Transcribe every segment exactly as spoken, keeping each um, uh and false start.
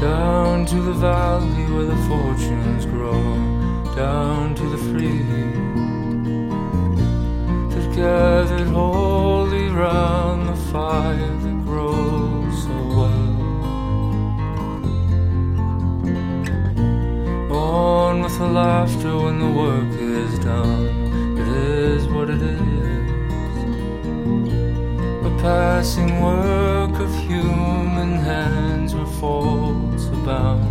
down to the valley where the fortunes grow, down to the free that gathered wholly round the fire that grows so well. On with the laughter when the work is done, it is what it is, a passing work of human hands where faults abound.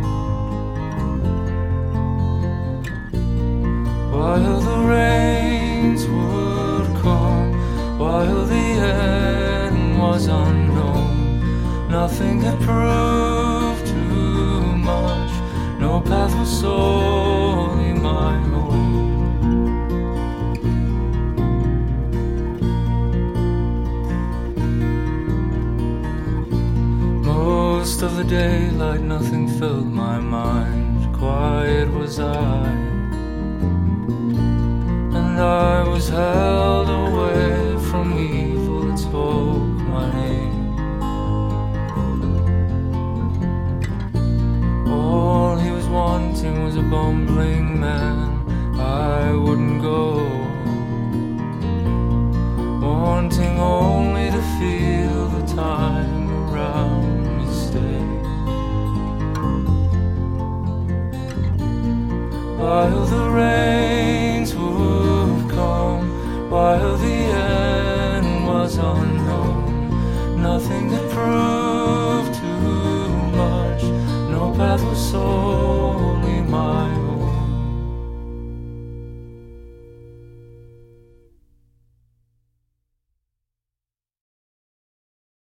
While the rains would come, while the end was unknown, nothing had proved too much, no path was solely my own. Most of the daylight nothing filled my mind, quiet was I, and I was held away from evil that spoke my name. All he was wanting was a bumbling